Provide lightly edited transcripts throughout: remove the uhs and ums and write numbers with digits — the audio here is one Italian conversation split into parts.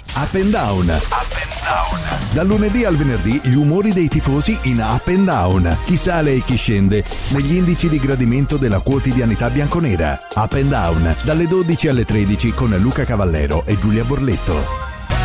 Up and Down. Dal lunedì al venerdì gli umori dei tifosi in Up and Down. Chi sale e chi scende negli indici di gradimento della quotidianità bianconera. Up and Down, dalle 12 alle 13 con Luca Cavallero e Giulia Borletto.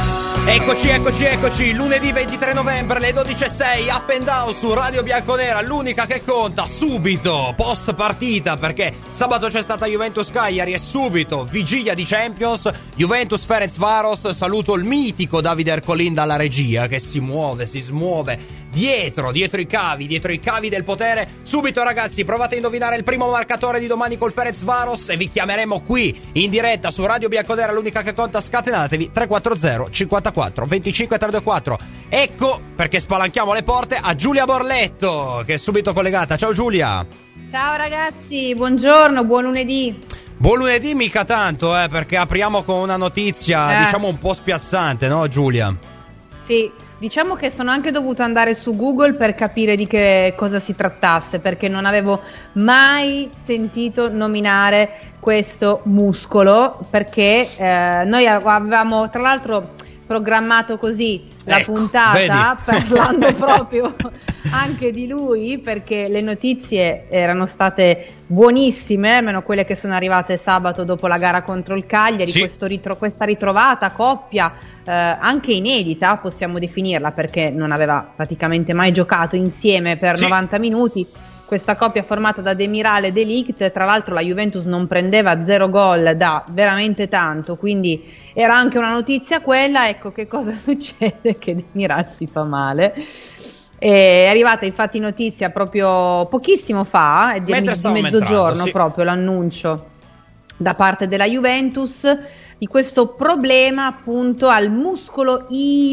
Eccoci, lunedì 23 novembre, le 12.06, Up and Down su Radio Bianconera, l'unica che conta, subito, post partita, perché sabato c'è stata Juventus-Cagliari e subito, vigilia di Champions, Juventus-Ferencvaros. Saluto il mitico Davide Ercolin dalla regia, che si smuove dietro i cavi del potere. Subito ragazzi, provate a indovinare il primo marcatore di domani col Ferencvaros e vi chiameremo qui in diretta su Radio Bianconera, l'unica che conta. Scatenatevi 340 54 25 324. Ecco perché spalanchiamo le porte a Giulia Borletto, che è subito collegata. Ciao Giulia. Ciao ragazzi, buongiorno, buon lunedì. Buon lunedì mica tanto, perché apriamo con una notizia diciamo un po' spiazzante, no Giulia? Sì, diciamo che sono anche dovuto andare su Google per capire di che cosa si trattasse, perché non avevo mai sentito nominare questo muscolo, perché noi avevamo tra l'altro programmato così la puntata, parlando proprio anche di lui, perché le notizie erano state buonissime, almeno quelle che sono arrivate sabato dopo la gara contro il Cagliari. Sì. Questa ritrovata coppia anche inedita, possiamo definirla, perché non aveva praticamente mai giocato insieme per 90 minuti. Questa coppia formata da Demiral e De Ligt. Tra l'altro la Juventus non prendeva 0 gol da veramente tanto, quindi era anche una notizia quella. Ecco che cosa succede, che Demiral si fa male. È arrivata infatti notizia proprio pochissimo fa, di mezzogiorno, proprio l'annuncio da parte della Juventus di questo problema appunto al muscolo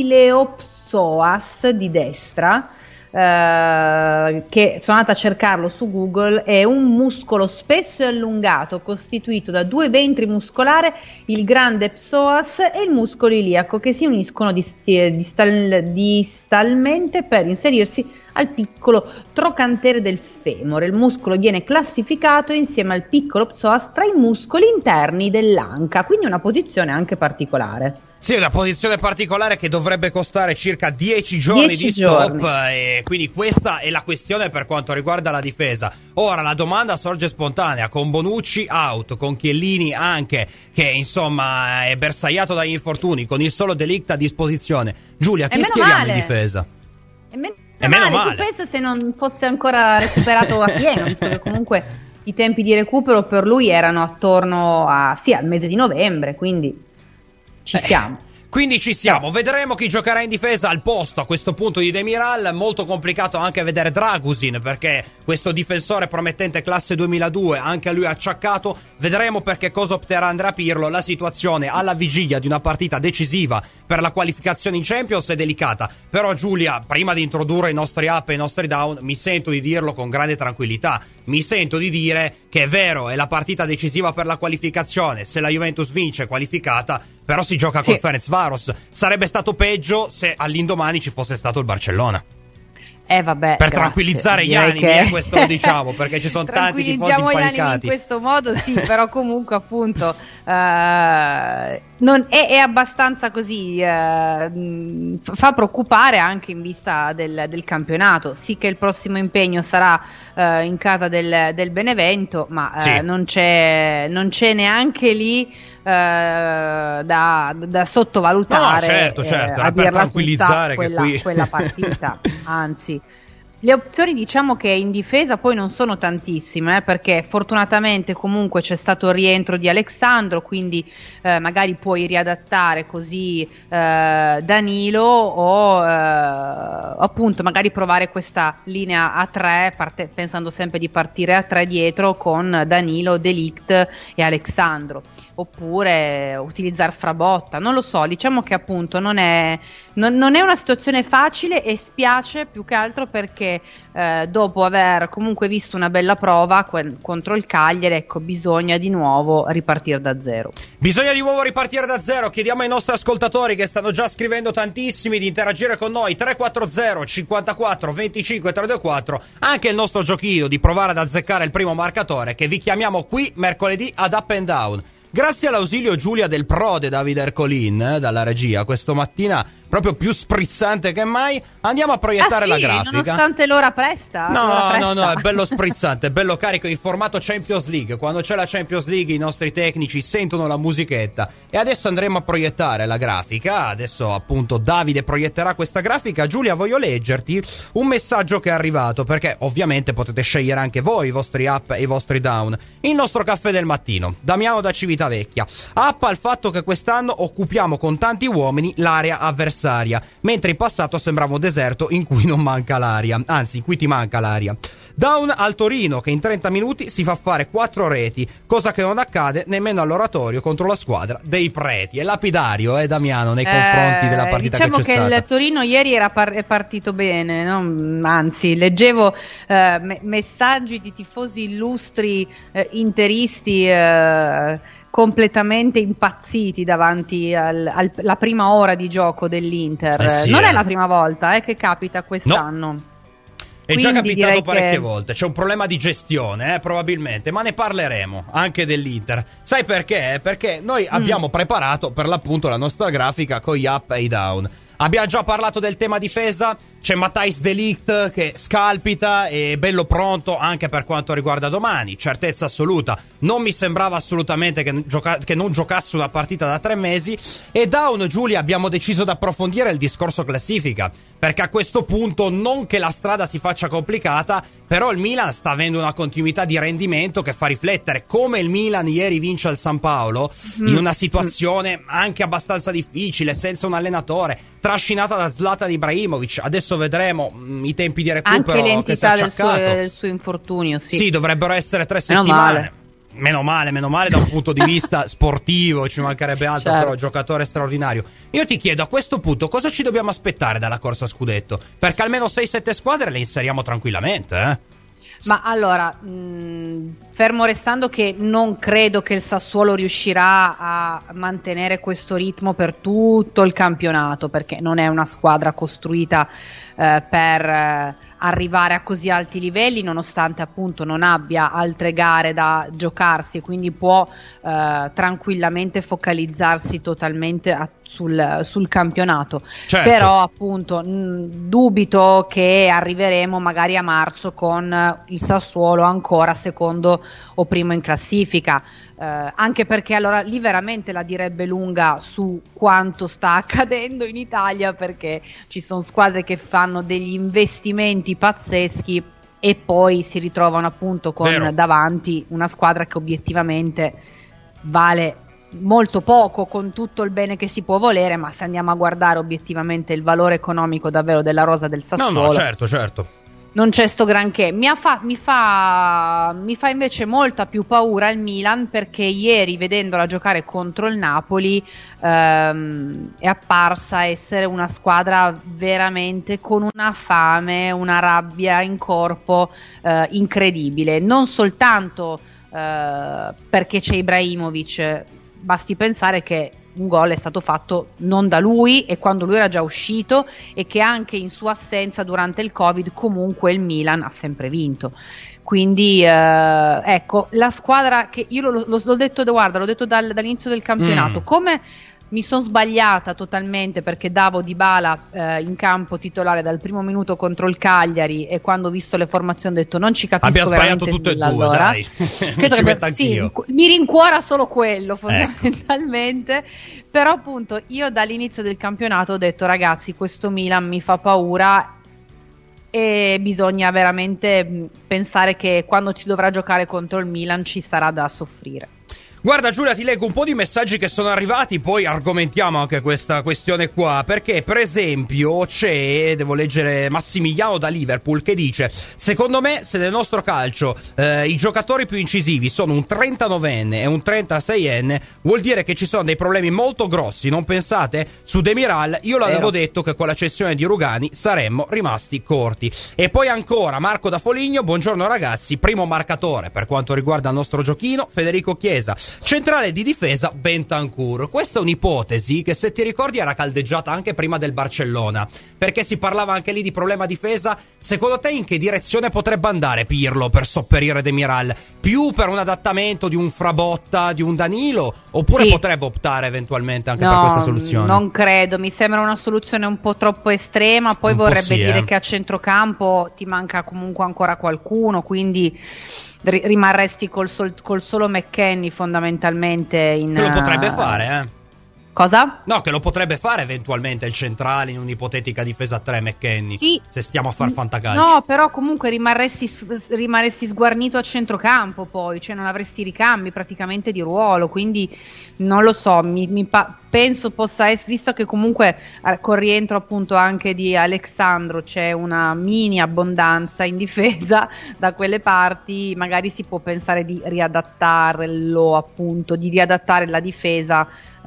iliopsoas di destra, che sono andata a cercarlo su Google. È un muscolo spesso e allungato costituito da due ventri muscolari, il grande psoas e il muscolo iliaco, che si uniscono distalmente per inserirsi al piccolo trocantere del femore. Il muscolo viene classificato insieme al piccolo psoas tra i muscoli interni dell'anca, quindi una posizione anche particolare. Sì, una posizione particolare che dovrebbe costare circa 10 giorni di stop, e quindi questa è la questione per quanto riguarda la difesa. Ora la domanda sorge spontanea: con Bonucci out, con Chiellini anche, che insomma è bersagliato dagli infortuni, con il solo De Ligt a disposizione, Giulia, chi schieriamo in difesa? Meno male. Tu pensa se non fosse ancora recuperato a pieno, visto che comunque i tempi di recupero per lui erano attorno al mese di novembre, quindi ci siamo. Quindi ci siamo, vedremo chi giocherà in difesa al posto a questo punto di Demiral. Molto complicato anche vedere Dragusin, perché questo difensore promettente classe 2002 anche a lui acciaccato. Vedremo perché cosa opterà Andrea Pirlo. La situazione alla vigilia di una partita decisiva per la qualificazione in Champions è delicata. Però Giulia, prima di introdurre i nostri up e i nostri down, mi sento di dirlo con grande tranquillità. Mi sento di dire che è vero, è la partita decisiva per la qualificazione. Se la Juventus vince è qualificata, però si gioca col Ferencvaros. Sarebbe stato peggio se all'indomani ci fosse stato il Barcellona. Vabbè, per tranquillizzare gli animi, questo lo diciamo, perché ci sono tanti tifosi impanicati. Gli animi in questo modo, sì, però comunque appunto non è abbastanza così, fa preoccupare anche in vista del campionato. Sì che il prossimo impegno sarà in casa del Benevento, ma non c'è neanche lì da sottovalutare. No, certo, era per tranquillizzare quella partita. Anzi, le opzioni diciamo che in difesa poi non sono tantissime, perché fortunatamente comunque c'è stato il rientro di Alexandro, quindi magari puoi riadattare così Danilo o appunto magari provare questa linea a 3, pensando sempre di partire a 3 dietro con Danilo, De Ligt e Alexandro, oppure utilizzare Frabotta, non lo so. Diciamo che appunto non è una situazione facile, e spiace più che altro perché dopo aver comunque visto una bella prova contro il Cagliari, ecco, bisogna di nuovo ripartire da zero. Chiediamo ai nostri ascoltatori, che stanno già scrivendo tantissimi, di interagire con noi. 340 54 25 324. Anche il nostro giochino di provare ad azzeccare il primo marcatore, che vi chiamiamo qui mercoledì ad Up and Down. grazie all'ausilio Giulia del Prode, Davide Ercolin, dalla regia, questo mattina proprio più sprizzante che mai, andiamo a proiettare la grafica. Nonostante l'ora presta? No, è bello sprizzante, è bello carico in formato Champions League. Quando c'è la Champions League i nostri tecnici sentono la musichetta e adesso andremo a proiettare la grafica. Adesso appunto Davide proietterà questa grafica. Giulia, voglio leggerti un messaggio che è arrivato, perché ovviamente potete scegliere anche voi i vostri up e i vostri down. Il nostro caffè del mattino, Damiano da Civitavecchia. Up al fatto che quest'anno occupiamo con tanti uomini l'area avversaria, mentre in passato sembrava un deserto in cui non manca l'aria, anzi in cui ti manca l'aria. Down al Torino, che in 30 minuti si fa fare 4 reti, cosa che non accade nemmeno all'oratorio contro la squadra dei preti. È lapidario, Damiano, nei confronti della partita diciamo che c'è stata. Il Torino ieri è partito bene, no? Anzi, leggevo messaggi di tifosi illustri interisti completamente impazziti davanti alla prima ora di gioco dell'Inter. Non è la prima volta che capita quest'anno. No. È già capitato parecchie volte. C'è un problema di gestione, probabilmente, ma ne parleremo anche dell'Inter. Sai perché? Perché noi abbiamo preparato per l'appunto la nostra grafica con gli up e i down. Abbiamo già parlato del tema difesa. C'è Matthijs de Ligt che scalpita e bello pronto anche per quanto riguarda domani. Certezza assoluta. Non mi sembrava assolutamente che non giocasse una partita da 3 mesi. E down, Giulia, abbiamo deciso di approfondire il discorso classifica, perché a questo punto non che la strada si faccia complicata, però il Milan sta avendo una continuità di rendimento che fa riflettere. Come il Milan ieri vince al San Paolo in una situazione anche abbastanza difficile, senza un allenatore, trascinata da Zlatan Ibrahimovic. Adesso vedremo i tempi di recupero, anche l'entità che del suo infortunio. Sì, dovrebbero essere 3 settimane. Meno male da un punto di vista sportivo, ci mancherebbe altro, certo. Però giocatore straordinario. Io ti chiedo a questo punto cosa ci dobbiamo aspettare dalla corsa scudetto, perché almeno 6-7 squadre le inseriamo tranquillamente, Ma allora, fermo restando che non credo che il Sassuolo riuscirà a mantenere questo ritmo per tutto il campionato, perché non è una squadra costruita per arrivare a così alti livelli, nonostante appunto non abbia altre gare da giocarsi, e quindi può tranquillamente focalizzarsi totalmente sul campionato. Certo. Però appunto dubito che arriveremo magari a marzo con il Sassuolo ancora secondo o primo in classifica, anche perché allora lì veramente la direbbe lunga su quanto sta accadendo in Italia, perché ci sono squadre che fanno degli investimenti pazzeschi e poi si ritrovano appunto con davanti una squadra che obiettivamente vale molto poco, con tutto il bene che si può volere, ma se andiamo a guardare obiettivamente il valore economico davvero della rosa del Sassuolo, no, certo. Non c'è sto granché. Mi fa invece molta più paura il Milan, perché ieri vedendola giocare contro il Napoli è apparsa essere una squadra veramente con una fame, una rabbia in corpo incredibile, non soltanto perché c'è Ibrahimovic. Basti pensare che un gol è stato fatto non da lui e quando lui era già uscito, e che anche in sua assenza durante il Covid comunque il Milan ha sempre vinto. Quindi ecco, la squadra che io l'ho detto, guarda, l'ho detto dall'inizio del campionato, come mi sono sbagliata totalmente perché davo Dybala in campo titolare dal primo minuto contro il Cagliari, e quando ho visto le formazioni ho detto non ci capisco. Abbiamo sbagliato tutte e due, allora. Dai. Mi rincuora solo quello fondamentalmente, ecco. Però appunto io dall'inizio del campionato ho detto ragazzi, questo Milan mi fa paura e bisogna veramente pensare che quando ci dovrà giocare contro il Milan ci sarà da soffrire. Guarda Giulia, ti leggo un po' di messaggi che sono arrivati, poi argomentiamo anche questa questione qua, perché per esempio devo leggere Massimiliano da Liverpool che dice: secondo me se nel nostro calcio i giocatori più incisivi sono un 39enne e un 36enne, vuol dire che ci sono dei problemi molto grossi, non pensate? Su Demiral io l'avevo detto che con la cessione di Rugani saremmo rimasti corti. E poi ancora Marco da Foligno: buongiorno ragazzi, primo marcatore per quanto riguarda il nostro giochino Federico Chiesa, Centrale di difesa Bentancur. Questa è un'ipotesi che, se ti ricordi, era caldeggiata anche prima del Barcellona, perché si parlava anche lì di problema difesa. Secondo te in che direzione potrebbe andare Pirlo per sopperire Demiral? Più per un adattamento di un Frabotta, di un Danilo, oppure potrebbe optare eventualmente anche per questa soluzione? Non credo, mi sembra una soluzione un po' troppo estrema, poi vorrebbe dire che a centrocampo ti manca comunque ancora qualcuno, quindi rimarresti col solo McKennie fondamentalmente che lo potrebbe fare, Cosa? No, che lo potrebbe fare eventualmente il centrale in un'ipotetica difesa a 3 McKennie, se stiamo a far fantacalci. No, però comunque rimarresti sguarnito a centrocampo, poi, cioè non avresti ricambi praticamente di ruolo, quindi non lo so, penso possa essere, visto che comunque con rientro appunto anche di Alexandro c'è una mini abbondanza in difesa da quelle parti, magari si può pensare di riadattarlo, appunto, di riadattare la difesa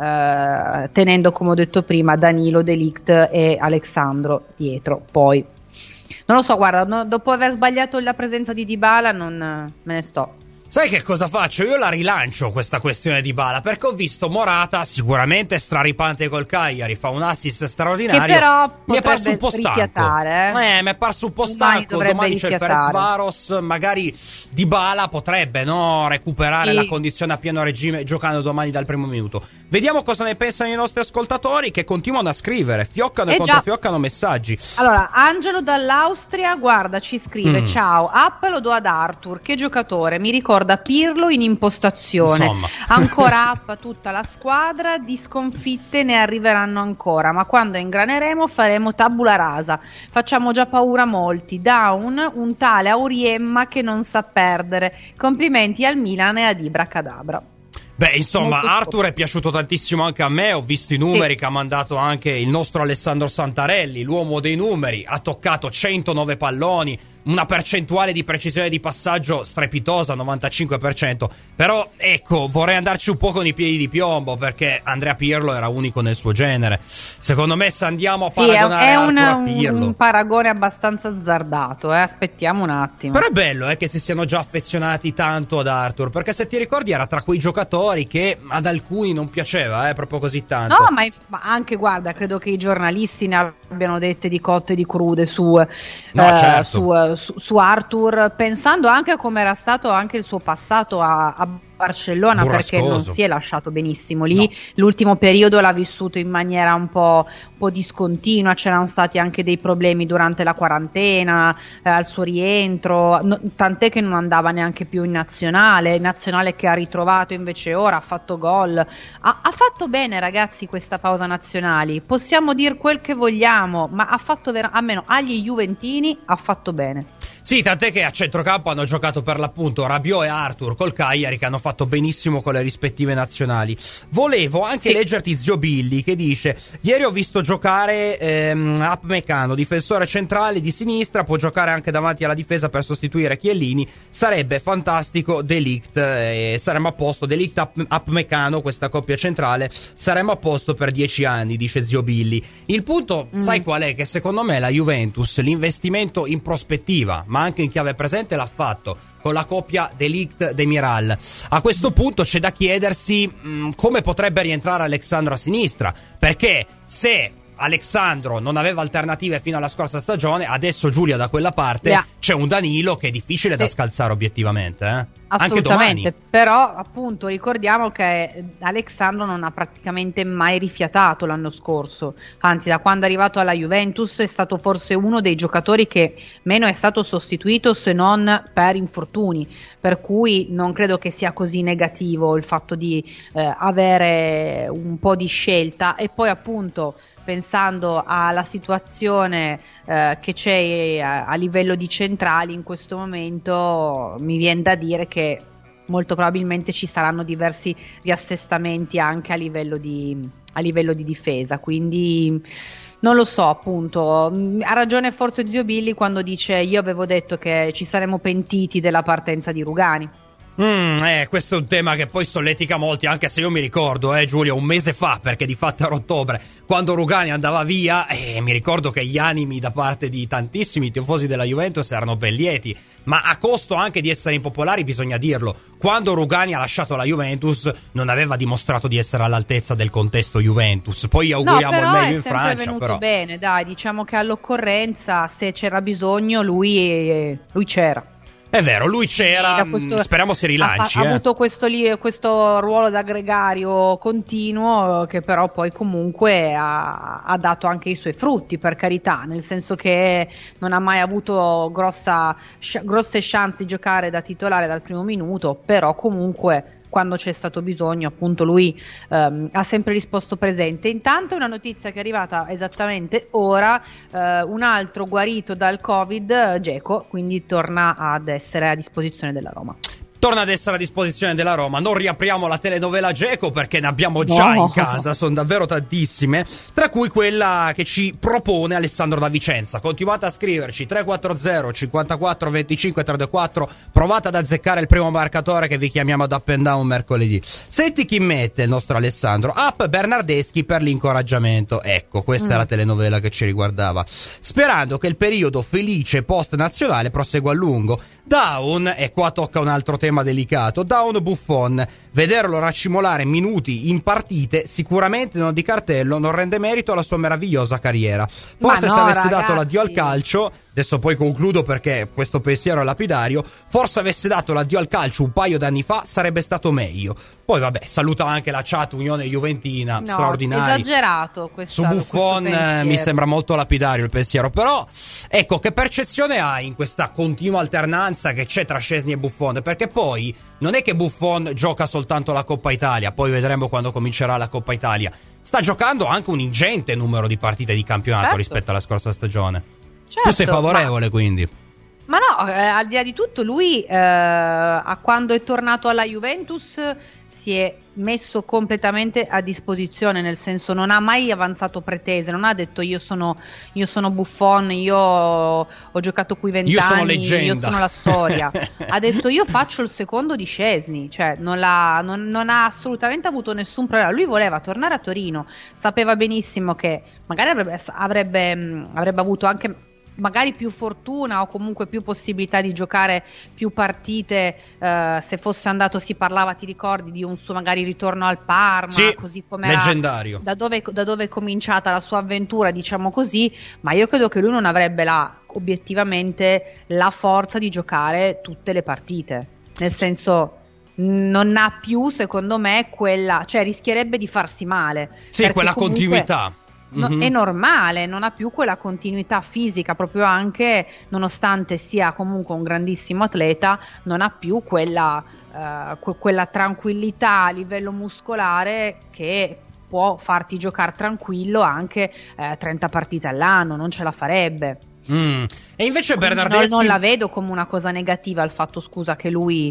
tenendo, come ho detto prima, Danilo, De Ligt e Alexandro dietro. Poi non lo so, guarda, dopo aver sbagliato la presenza di Dybala non me ne sto. Sai che cosa faccio? Io la rilancio questa questione di Dybala, perché ho visto Morata sicuramente straripante col Cagliari, fa un assist straordinario, che però mi è parso un po' stanco. Mi è parso un po' stanco. Domani c'è il Ferencvaros, magari Dybala potrebbe recuperare la condizione a pieno regime giocando domani dal primo minuto. Vediamo cosa ne pensano i nostri ascoltatori, che continuano a scrivere, fioccano e controfioccano messaggi. Allora, Angelo dall'Austria, guarda, ci scrive: ciao, app lo do ad Arthur, che giocatore, mi ricorda Pirlo in impostazione. Insomma. Ancora app a tutta la squadra, di sconfitte ne arriveranno ancora, ma quando ingraneremo faremo tabula rasa, facciamo già paura a molti. Down un tale Auriemma che non sa perdere, complimenti al Milan e ad Ibra Cadabra. Beh, insomma, Arthur è piaciuto tantissimo anche a me, ho visto i numeri che ha mandato anche il nostro Alessandro Santarelli, l'uomo dei numeri, ha toccato 109 palloni, una percentuale di precisione di passaggio strepitosa, 95%, però ecco, vorrei andarci un po' con i piedi di piombo, perché Andrea Pirlo era unico nel suo genere. Secondo me, se andiamo a paragonare Arthur a Pirlo, un paragone abbastanza azzardato, aspettiamo un attimo. Però è bello che si siano già affezionati tanto ad Arthur, perché se ti ricordi era tra quei giocatori che ad alcuni non piaceva proprio così tanto. No, ma anche, guarda, credo che i giornalisti ne abbiano dette di cotte e di crude su Arthur, pensando anche a come era stato anche il suo passato a Barcellona, burrascoso, perché non si è lasciato benissimo lì. L'ultimo periodo l'ha vissuto in maniera un po' discontinua, c'erano stati anche dei problemi durante la quarantena, al suo rientro, tant'è che non andava neanche più in nazionale che ha ritrovato invece ora, ha fatto gol, ha fatto bene, ragazzi, questa pausa nazionali, possiamo dire quel che vogliamo, ma ha fatto almeno agli juventini ha fatto bene. Sì, tant'è che a centrocampo hanno giocato per l'appunto Rabiot e Arthur col Cagliari, che hanno fatto benissimo con le rispettive nazionali. Volevo anche leggerti Zio Billy, che dice: ieri ho visto giocare Upamecano, difensore centrale di sinistra, può giocare anche davanti alla difesa per sostituire Chiellini, sarebbe fantastico. De Ligt, saremmo a posto, De Ligt Upamecano, questa coppia centrale, saremmo a posto per 10 anni, dice Zio Billy. Il punto, sai qual è? Che secondo me la Juventus l'investimento in prospettiva, ma anche in chiave presente, l'ha fatto con la coppia De Ligt-Demiral. A questo punto c'è da chiedersi come potrebbe rientrare Alexandro a sinistra, perché se Alexandro non aveva alternative fino alla scorsa stagione, adesso Giulia da quella parte c'è un Danilo che è difficile da scalzare obiettivamente, assolutamente. Però appunto ricordiamo che Alexandro non ha praticamente mai rifiatato l'anno scorso, anzi da quando è arrivato alla Juventus è stato forse uno dei giocatori che meno è stato sostituito, se non per infortuni, per cui non credo che sia così negativo il fatto di avere un po' di scelta. E poi appunto, pensando alla situazione che c'è a livello di centrali in questo momento, mi viene da dire che molto probabilmente ci saranno diversi riassestamenti anche a livello di difesa, quindi non lo so, appunto. Ha ragione forse Zio Billy quando dice: io avevo detto che ci saremmo pentiti della partenza di Rugani. Questo è un tema che poi solletica molti, anche se io mi ricordo, Giulio, un mese fa, perché di fatto era ottobre, quando Rugani andava via, mi ricordo che gli animi da parte di tantissimi tifosi della Juventus erano ben lieti, ma a costo anche di essere impopolari, bisogna dirlo. Quando Rugani ha lasciato la Juventus non aveva dimostrato di essere all'altezza del contesto Juventus, poi auguriamo il meglio in Francia. È venuto bene, dai, diciamo che all'occorrenza, se c'era bisogno, lui c'era. È vero, lui c'era, speriamo si rilanci. Ha avuto questo ruolo da gregario continuo, che però poi comunque ha dato anche i suoi frutti, per carità, nel senso che non ha mai avuto grosse chance di giocare da titolare dal primo minuto, però comunque quando c'è stato bisogno, appunto, lui ha sempre risposto presente. Intanto una notizia che è arrivata esattamente ora, un altro guarito dal Covid, Dzeko, quindi torna ad essere a disposizione della Roma. Torna ad essere a disposizione della Roma. Non riapriamo la telenovela Dzeko perché ne abbiamo già in casa, sono davvero tantissime, tra cui quella che ci propone Alessandro da Vicenza. Continuate a scriverci 340 54 25 34, provate ad azzeccare il primo marcatore che vi chiamiamo ad Up and Down mercoledì. Senti chi mette il nostro Alessandro: up Bernardeschi per l'incoraggiamento. Ecco, questa è la telenovela che ci riguardava, sperando che il periodo felice post nazionale prosegua a lungo. Down, e qua tocca un altro tema delicato, Down Buffon, vederlo racimolare minuti in partite sicuramente non di cartello non rende merito alla sua meravigliosa carriera. Forse se avesse dato l'addio al calcio, adesso poi concludo perché questo pensiero è lapidario, forse avesse dato l'addio al calcio un paio d'anni fa sarebbe stato meglio. Poi vabbè, saluta anche la chat Unione Juventina, straordinario. Esagerato su Buffon, mi sembra molto lapidario il pensiero, però ecco, che percezione hai in questa continua alternanza che c'è tra Szczęsny e Buffon? Perché poi non è che Buffon gioca soltanto la Coppa Italia, poi vedremo quando comincerà la Coppa Italia, sta giocando anche un ingente numero di partite di campionato rispetto alla scorsa stagione. Tu sei favorevole, quindi? Ma no, al di là di tutto, lui a quando è tornato alla Juventus si è messo completamente a disposizione, nel senso non ha mai avanzato pretese, non ha detto io sono Buffon, io ho giocato qui 20 anni, io sono la storia. Ha detto io faccio il secondo di Szczęsny, cioè non ha assolutamente avuto nessun problema. Lui voleva tornare a Torino, sapeva benissimo che magari avrebbe avuto anche magari più fortuna o comunque più possibilità di giocare più partite se fosse andato. Si parlava, ti ricordi, di un suo magari ritorno al Parma, sì, così come leggendario, da dove è cominciata la sua avventura, diciamo così. Ma io credo che lui non avrebbe obiettivamente la forza di giocare tutte le partite, nel senso non ha più, secondo me, quella, cioè rischierebbe di farsi male, sì, quella continuità. È normale, non ha più quella continuità fisica, proprio anche nonostante sia comunque un grandissimo atleta, non ha più quella tranquillità a livello muscolare che può farti giocare tranquillo anche 30 partite all'anno, non ce la farebbe. E invece Bernardeschi non la vedo come una cosa negativa il fatto, scusa, che lui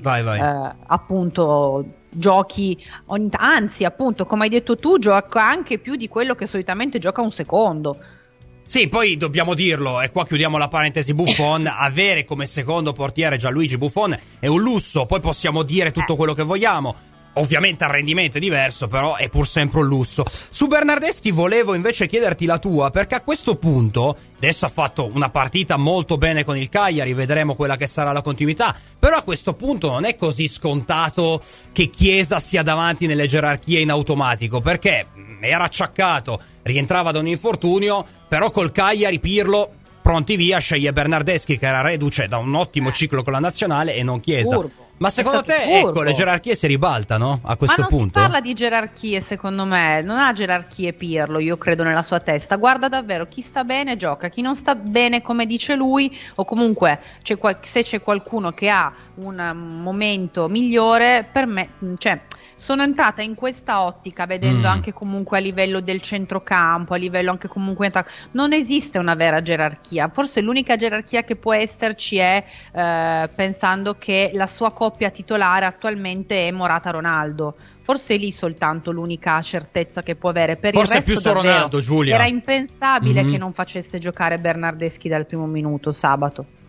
appunto giochi, anzi appunto come hai detto tu, gioca anche più di quello che solitamente gioca un secondo. Sì, poi dobbiamo dirlo, e qua chiudiamo la parentesi Buffon, avere come secondo portiere Gianluigi Buffon è un lusso, poi possiamo dire tutto quello che vogliamo. Ovviamente il rendimento è diverso, però è pur sempre un lusso. Su Bernardeschi volevo invece chiederti la tua, perché a questo punto, adesso ha fatto una partita molto bene con il Cagliari, vedremo quella che sarà la continuità, però a questo punto non è così scontato che Chiesa sia davanti nelle gerarchie in automatico, perché era acciaccato, rientrava da un infortunio, però col Cagliari Pirlo, pronti via, sceglie Bernardeschi che era reduce da un ottimo ciclo con la nazionale e non Chiesa. Furbo. Ma secondo te, ecco, le gerarchie si ribaltano a questo punto? Ma non si parla di gerarchie, secondo me. Non ha gerarchie Pirlo, io credo, nella sua testa. Guarda davvero, chi sta bene gioca, chi non sta bene come dice lui, o comunque se c'è qualcuno che ha un momento migliore, per me, cioè, sono entrata in questa ottica vedendo anche comunque a livello del centrocampo, a livello anche comunque non esiste una vera gerarchia. Forse l'unica gerarchia che può esserci è pensando che la sua coppia titolare attualmente è Morata-Ronaldo. Forse lì soltanto l'unica certezza che può avere. Per forse il resto più su Ronaldo, Giulia. Era impensabile che non facesse giocare Bernardeschi dal primo minuto sabato.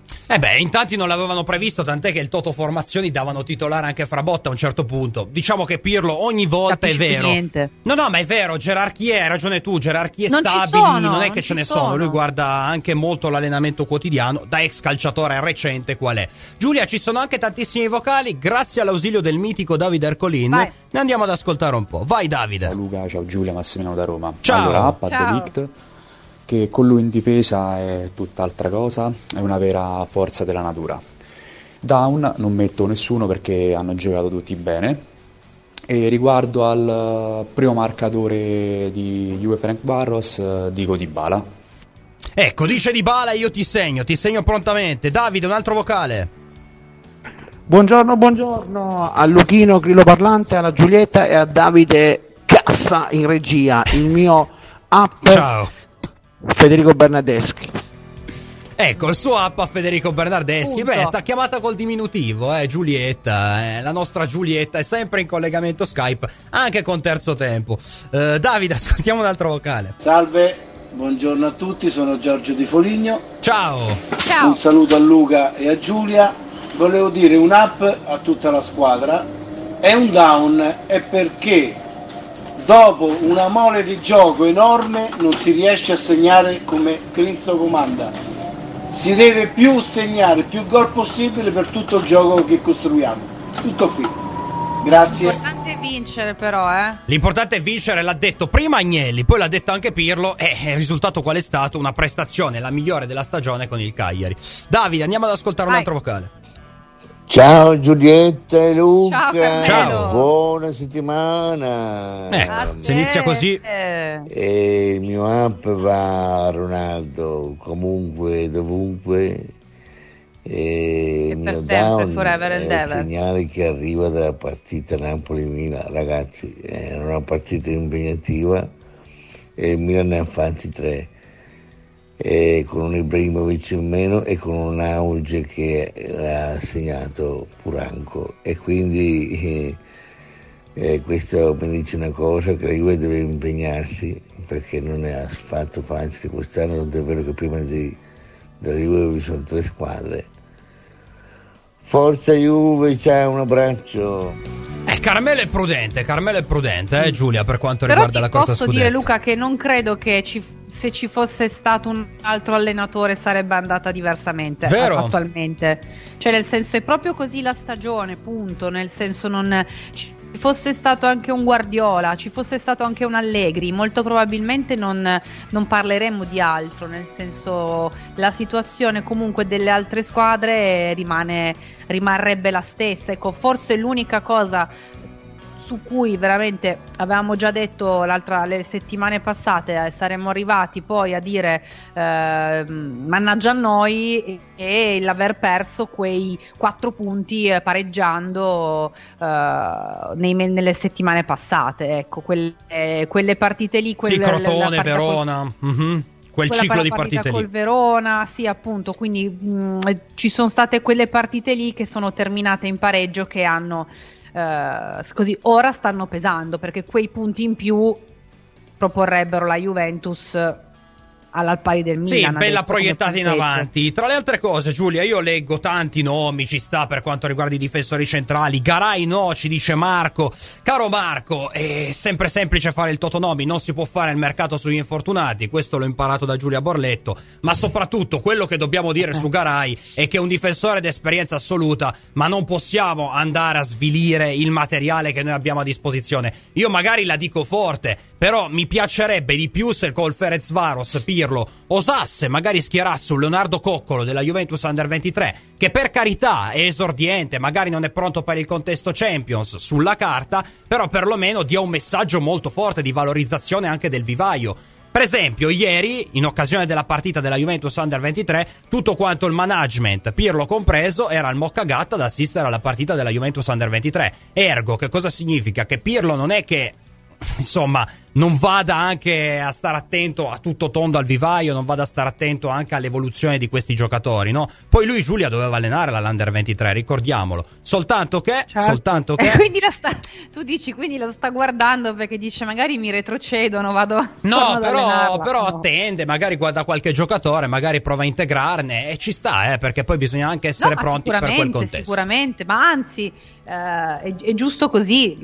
In tanti non l'avevano previsto, tant'è che il Toto Formazioni davano titolare anche Frabotta a un certo punto. Diciamo che Pirlo ogni volta Capisci è vero. niente. No, ma è vero, gerarchie, hai ragione tu, gerarchie Non ci stabili, sono, non è che non ce ci ne sono. sono. Lui guarda anche molto l'allenamento quotidiano, da ex calciatore recente qual è. Giulia, ci sono anche tantissimi vocali, grazie all'ausilio del mitico Davide Ercolin. Vai. Ne andiamo ad ascoltare un po'. Vai Davide. Ciao Luca, ciao Giulia, Massimiliano da Roma. Ciao. Allora, Appa Ciao. Delict, che con lui in difesa è tutt'altra cosa, è una vera forza della natura. Down non metto nessuno perché hanno giocato tutti bene. E riguardo al primo marcatore di Juve Frank Barros, dico Dybala. Ecco, dice Dybala, io ti segno prontamente. Davide, un altro vocale. Buongiorno a Luchino Grillo Parlante, alla Giulietta e a Davide Cassa in regia, il mio app Ciao. Federico Bernardeschi. Ecco, il suo app a Federico Bernardeschi. Punto. T'ha chiamata col diminutivo, Giulietta. La nostra Giulietta è sempre in collegamento Skype, anche con terzo tempo. Davide, ascoltiamo un altro vocale. Salve, buongiorno a tutti, sono Giorgio Di Foligno. Ciao. Ciao. Un saluto a Luca e a Giulia. Volevo dire un up a tutta la squadra e un down è perché dopo una mole di gioco enorme non si riesce a segnare come Cristo comanda. Si deve più segnare, più gol possibile per tutto il gioco che costruiamo. Tutto qui. Grazie. L'importante è vincere però, L'importante è vincere, l'ha detto prima Agnelli, poi l'ha detto anche Pirlo, e il risultato qual è stato? Una prestazione, la migliore della stagione con il Cagliari. Davide, andiamo ad ascoltare un Vai. altro vocale. Ciao Giulietta e Luca, Ciao, Carmelo. Ciao. buona settimana. Se inizia così. E il mio app va a Ronaldo comunque, dovunque. E il per mio sempre, down forever è and il ever. segnale che arriva dalla partita Napoli-Milan. Ragazzi, è una partita impegnativa e il Milan ne ha fatti 3. Con un Ibrahimovic in meno e con un Auge che ha segnato Puranco, e quindi questo mi dice una cosa, che la Juve deve impegnarsi perché non è affatto facile quest'anno, tanto è vero che prima della Juve vi sono 3 squadre. Forza Juve, ciao, un abbraccio. Carmelo è prudente, Giulia, per quanto Però riguarda ti la corsa posso scudetto. dire, Luca, che non credo che se ci fosse stato un altro allenatore sarebbe andata diversamente. Vero? Attualmente, cioè nel senso è proprio così la stagione, punto. Nel senso non ci fosse stato anche un Guardiola, ci fosse stato anche un Allegri, molto probabilmente non parleremmo di altro. Nel senso, la situazione comunque delle altre squadre rimarrebbe la stessa. Ecco, forse l'unica cosa su cui veramente avevamo già detto le settimane passate, saremmo arrivati poi a dire mannaggia a noi, e l'aver perso quei 4 punti pareggiando nelle settimane passate, ecco, quelle partite lì, Sì, Crotone, Verona, quel ciclo di partite col lì. Verona, sì, appunto, quindi ci sono state quelle partite lì che sono terminate in pareggio, che hanno così ora stanno pesando, perché quei punti in più proporrebbero la Juventus al pari del Milan. Sì, bella adesso, proiettata in come punteggio. avanti. Tra le altre cose, Giulia, io leggo tanti nomi, ci sta per quanto riguarda i difensori centrali. Garay no, ci dice Marco. Caro Marco, è sempre semplice fare il totonomi, non si può fare il mercato sugli infortunati, questo l'ho imparato da Giulia Borletto, ma soprattutto quello che dobbiamo dire su Garay è che è un difensore d'esperienza assoluta, ma non possiamo andare a svilire il materiale che noi abbiamo a disposizione. Io magari la dico forte, però mi piacerebbe di più se col Ferencvaros Pirlo osasse magari schierarsi un Leonardo Coccolo della Juventus Under 23, che per carità è esordiente, magari non è pronto per il contesto Champions sulla carta, però perlomeno dia un messaggio molto forte di valorizzazione anche del vivaio. Per esempio, ieri, in occasione della partita della Juventus Under 23, tutto quanto il management, Pirlo compreso, era al Moccagatta ad assistere alla partita della Juventus Under 23. Ergo, che cosa significa? Che Pirlo non è che, insomma, non vada anche a stare attento a tutto tondo al vivaio, non vada a stare attento anche all'evoluzione di questi giocatori, no? Poi lui, Giulia, doveva allenare la Under 23, ricordiamolo, soltanto che quindi tu dici, quindi lo sta guardando perché dice magari mi retrocedono, vado no, però attende, magari guarda qualche giocatore, magari prova a integrarne, e ci sta, perché poi bisogna anche essere pronti per quel contesto. Sicuramente, ma anzi è giusto così,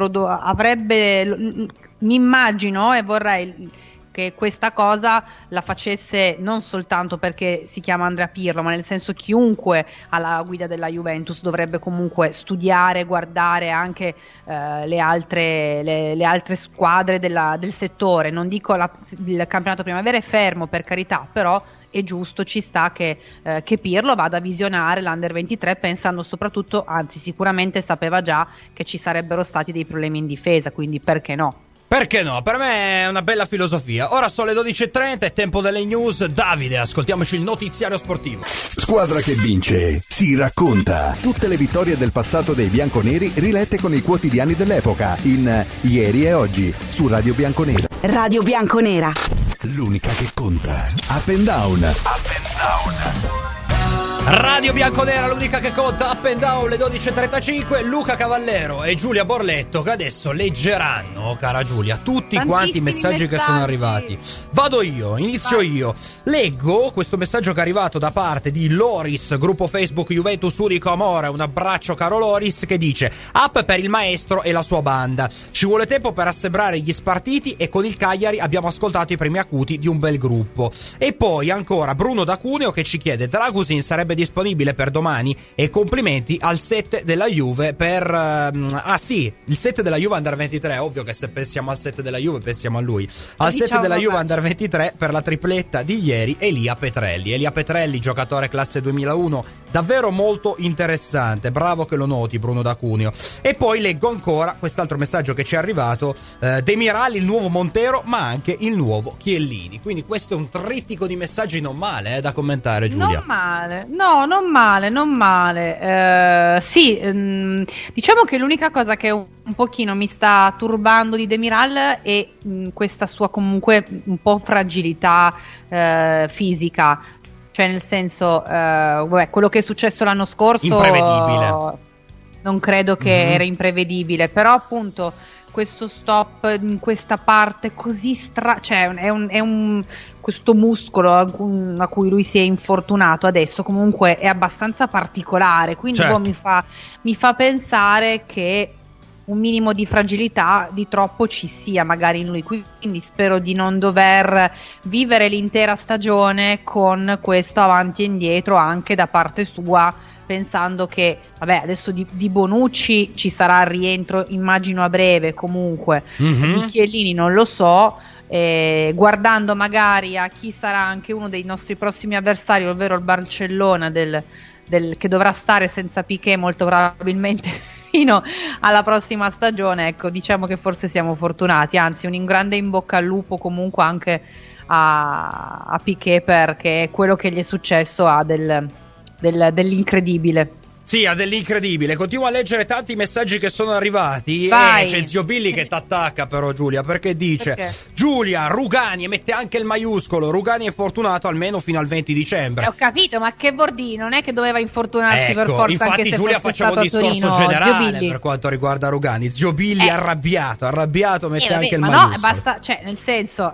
mi immagino, e vorrei che questa cosa la facesse non soltanto perché si chiama Andrea Pirlo, ma nel senso chiunque alla guida della Juventus dovrebbe comunque studiare, guardare anche le altre squadre del settore. Non dico il campionato primavera è fermo, per carità, però è giusto, ci sta che Pirlo vada a visionare l'Under 23 pensando soprattutto, anzi sicuramente sapeva già che ci sarebbero stati dei problemi in difesa, quindi perché no? Perché no? Per me è una bella filosofia. Ora sono le 12.30, è tempo delle news. Davide, ascoltiamoci il notiziario sportivo. Squadra che vince si racconta. Tutte le vittorie del passato dei bianconeri rilette con i quotidiani dell'epoca in Ieri e Oggi su Radio Bianconera. Radio Bianconera, l'unica che conta. Up and Down. Up and Down. Radio Bianconera, l'unica che conta. Up and Down, le 12.35. Luca Cavallero e Giulia Borletto che adesso leggeranno, cara Giulia, tutti quanti i messaggi che sono arrivati. Vado io, inizio io. Leggo questo messaggio che è arrivato da parte di Loris, gruppo Facebook Juventus Unico Amore. Un abbraccio, caro Loris, che dice: up per il maestro e la sua banda. Ci vuole tempo per assemblare gli spartiti e con il Cagliari abbiamo ascoltato i primi acuti di un bel gruppo. E poi ancora Bruno da Cuneo che ci chiede: Dragusin sarebbe disponibile per domani? E complimenti al set della Juve per il set della Juve Under 23. Ovvio che se pensiamo al set della Juve pensiamo a lui. Al set della Juve Under 23 per la tripletta di ieri, Elia Petrelli, giocatore classe 2001, davvero molto interessante. Bravo che lo noti, Bruno da Cuneo. E poi leggo ancora quest'altro messaggio che ci è arrivato: Demiral, il nuovo Montero, ma anche il nuovo Chiellini. Quindi questo è un trittico di messaggi non male da commentare, Giulia. Non male. Diciamo che l'unica cosa che un pochino mi sta turbando di Demiral è questa sua comunque un po' fragilità fisica, cioè nel senso quello che è successo l'anno scorso imprevedibile. Non credo che era imprevedibile, però appunto questo stop in questa parte così cioè è questo muscolo a cui lui si è infortunato adesso comunque è abbastanza particolare, quindi certo. mi fa pensare che un minimo di fragilità di troppo ci sia magari in lui, quindi spero di non dover vivere l'intera stagione con questo avanti e indietro anche da parte sua, pensando che vabbè adesso di Bonucci ci sarà il rientro immagino a breve, comunque di Chiellini non lo so, guardando magari a chi sarà anche uno dei nostri prossimi avversari, ovvero il Barcellona che dovrà stare senza Piqué molto probabilmente fino alla prossima stagione. Ecco, diciamo che forse siamo fortunati, anzi un grande in bocca al lupo comunque anche a Piqué, perché quello che gli è successo ha dell'incredibile. Sì, ha dell'incredibile. Continuo a leggere tanti messaggi che sono arrivati. Vai. C'è zio Billy che t'attacca però, Giulia, perché dice: Giulia, Rugani, e mette anche il maiuscolo, Rugani è fortunato almeno fino al 20 dicembre. Ho capito, ma che vuol dire? Non è che doveva infortunarsi per forza, infatti, anche se Giulia, fosse facciamo stato un discorso Torino, generale per quanto riguarda Rugani. Zio Billy arrabbiato, mette anche il maiuscolo. No, basta, cioè nel senso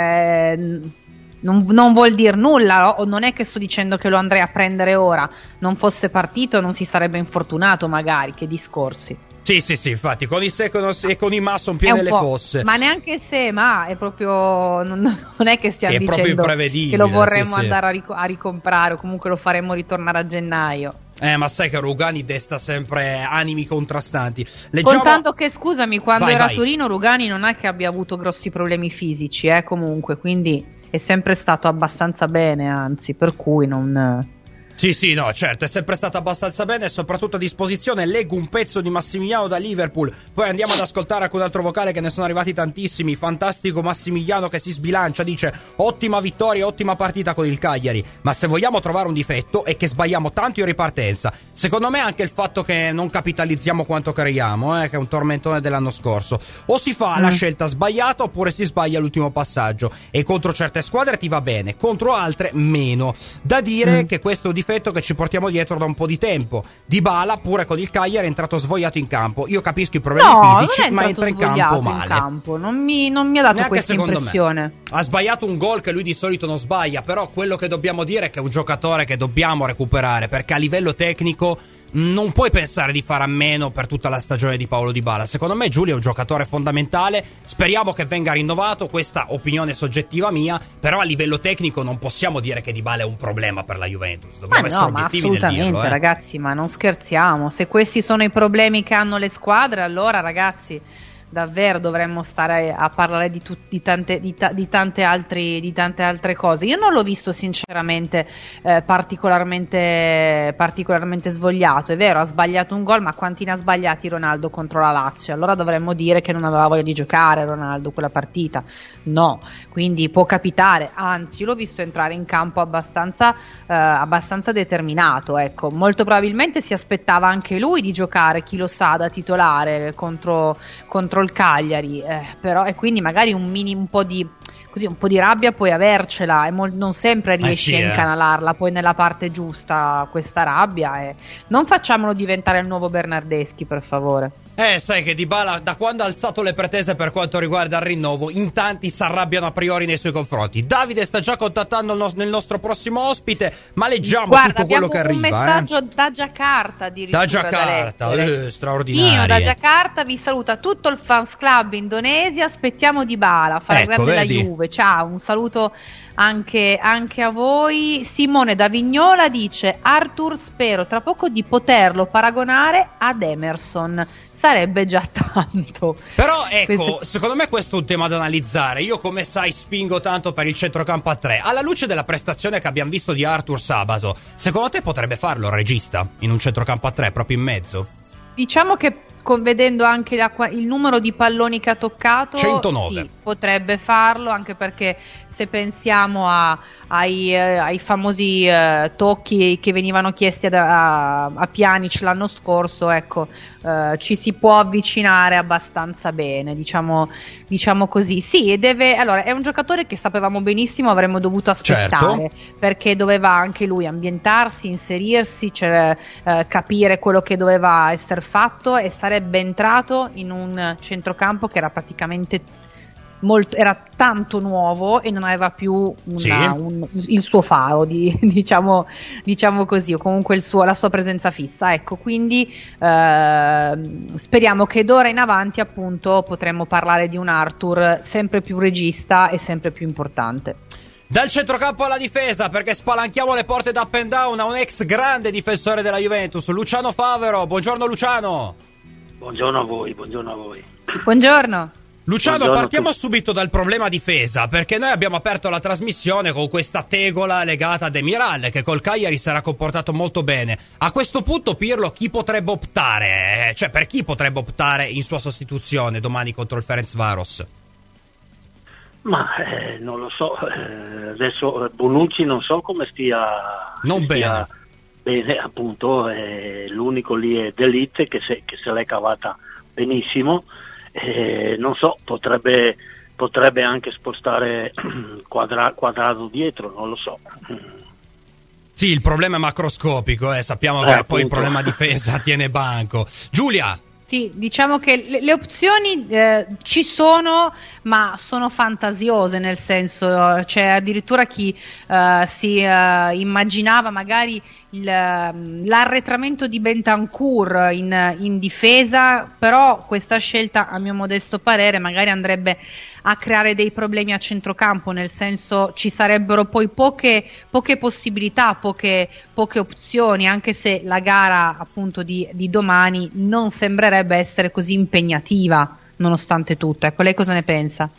non vuol dire nulla, no? Non è che sto dicendo che lo andrei a prendere ora, non fosse partito non si sarebbe infortunato magari, che discorsi. Sì, infatti con i Seconos e con i Ma sono piene le fosse. Ma neanche se, ma è proprio non è che stiamo dicendo che lo vorremmo andare a ricomprare, o comunque lo faremmo ritornare a gennaio. Ma sai che Rugani desta sempre animi contrastanti. Leggiamo... Contando che, scusami, quando era a Torino Rugani non è che abbia avuto grossi problemi fisici, comunque, quindi è sempre stato abbastanza bene, anzi, per cui non Sì, no, certo, è sempre stata abbastanza bene e soprattutto a disposizione. Leggo un pezzo di Massimiliano da Liverpool, poi andiamo ad ascoltare anche un altro vocale, che ne sono arrivati tantissimi. Fantastico Massimiliano che si sbilancia, dice: ottima vittoria, ottima partita con il Cagliari, ma se vogliamo trovare un difetto è che sbagliamo tanto in ripartenza. Secondo me anche il fatto che non capitalizziamo quanto creiamo, che è un tormentone dell'anno scorso. O si fa la scelta sbagliata oppure si sbaglia l'ultimo passaggio, e contro certe squadre ti va bene, contro altre meno. Da dire che questo è un difetto che ci portiamo dietro da un po' di tempo. Dybala pure con il Cagliari è entrato svogliato in campo. Io capisco i problemi fisici, ma entra in campo male. Non mi ha dato neanche questa impressione. Ha sbagliato un gol che lui di solito non sbaglia, però quello che dobbiamo dire è che è un giocatore che dobbiamo recuperare, perché a livello tecnico non puoi pensare di fare a meno per tutta la stagione di Paulo Dybala. Secondo me Giulio è un giocatore fondamentale, speriamo che venga rinnovato, questa opinione soggettiva mia, però a livello tecnico non possiamo dire che Dybala è un problema per la Juventus. Dobbiamo essere obiettivi nel dirlo. Assolutamente, ragazzi, ma non scherziamo. Se questi sono i problemi che hanno le squadre, allora ragazzi, davvero dovremmo stare a parlare di tante altre cose. Io non l'ho visto sinceramente particolarmente svogliato. È vero, ha sbagliato un gol, ma quanti ne ha sbagliati Ronaldo contro la Lazio? Allora dovremmo dire che non aveva voglia di giocare Ronaldo quella partita. No, quindi può capitare, anzi l'ho visto entrare in campo abbastanza determinato, ecco. Molto probabilmente si aspettava anche lui di giocare, chi lo sa, da titolare contro il Cagliari, però, e quindi magari un po' di rabbia puoi avercela, e non sempre riesci a incanalarla poi nella parte giusta, questa rabbia, e non facciamolo diventare il nuovo Bernardeschi, per favore. Sai che Dybala, da quando ha alzato le pretese per quanto riguarda il rinnovo, in tanti si arrabbiano a priori nei suoi confronti. Davide sta già contattando il nostro prossimo ospite, ma leggiamo tutto quello che arriva. Guarda, abbiamo un messaggio da Giacarta, addirittura. Da Giacarta, straordinario. Pino da Giacarta vi saluta tutto il fans club Indonesia, aspettiamo Dybala, fare grande la Juve. Ciao, un saluto anche a voi. Simone da Vignola dice: Arthur, spero tra poco di poterlo paragonare ad Emerson, sarebbe già tanto. Però ecco, secondo me questo è un tema da analizzare. Io, come sai, spingo tanto per il centrocampo a 3. Alla luce della prestazione che abbiamo visto di Arthur sabato, secondo te potrebbe farlo il regista in un centrocampo a 3 proprio in mezzo? Diciamo che vedendo anche il numero di palloni che ha toccato, 109. Sì, potrebbe farlo, anche perché se pensiamo ai famosi tocchi che venivano chiesti a Pjanic l'anno scorso, ecco, ci si può avvicinare abbastanza bene, diciamo così. Sì, allora è un giocatore che sapevamo benissimo avremmo dovuto aspettare, perché doveva anche lui ambientarsi, inserirsi, capire quello che doveva essere fatto, e sarebbe entrato in un centrocampo che era praticamente era tanto nuovo e non aveva più il suo faro, diciamo così, o comunque la sua presenza fissa, ecco. Quindi speriamo che d'ora in avanti, appunto, potremmo parlare di un Arthur sempre più regista e sempre più importante. Dal centrocampo alla difesa, perché spalanchiamo le porte d'up and down a un ex grande difensore della Juventus, Luciano Favero. Buongiorno Luciano. Buongiorno a voi. Buongiorno. Luciano, partiamo subito dal problema difesa, perché noi abbiamo aperto la trasmissione con questa tegola legata a Demiral, che col Cagliari si era comportato molto bene. A questo punto, Pirlo, chi potrebbe optare? Cioè, per chi potrebbe optare in sua sostituzione domani contro il Ferencváros? Ma non lo so, adesso Bonucci non so come stia. Non bene. Bene, appunto, l'unico lì è De Ligt che se l'è cavata benissimo. Non so, potrebbe anche spostare Quadrado dietro, non lo so. Sì, il problema è macroscopico, sappiamo che poi il problema difesa tiene banco. Giulia! Sì, diciamo che le opzioni ci sono, ma sono fantasiose, nel senso, c'è addirittura chi si immaginava magari l'arretramento di Bentancur in difesa, però questa scelta, a mio modesto parere, magari andrebbe a creare dei problemi a centrocampo, nel senso ci sarebbero poi poche possibilità, poche opzioni, anche se la gara appunto di domani non sembrerebbe essere così impegnativa nonostante tutto. Ecco, lei cosa ne pensa?